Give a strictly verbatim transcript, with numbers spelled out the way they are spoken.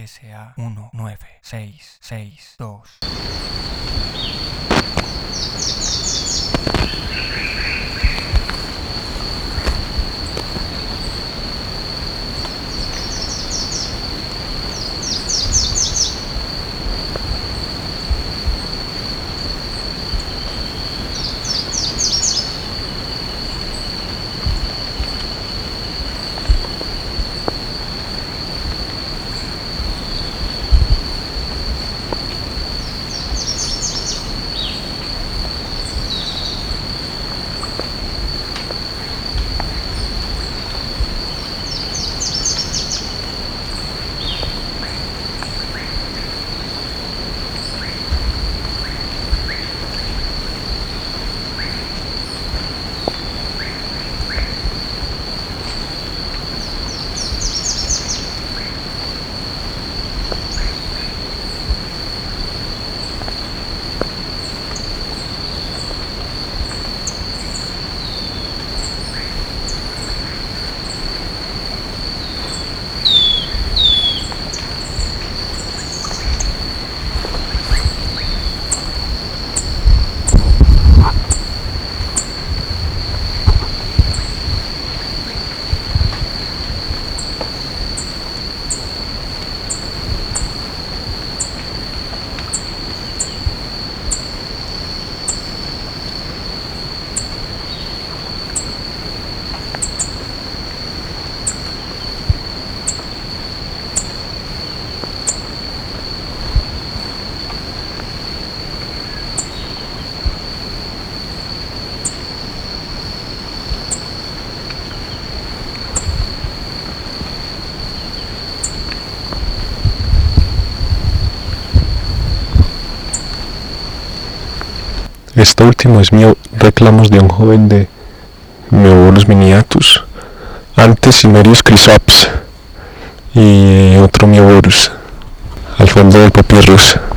S A uno nueve seis seis dos. Esta última es mi reclamos de un joven de Miobolus miniatus, antes Cimmerius chrysops y otro Miobolus al fondo del Papyrus.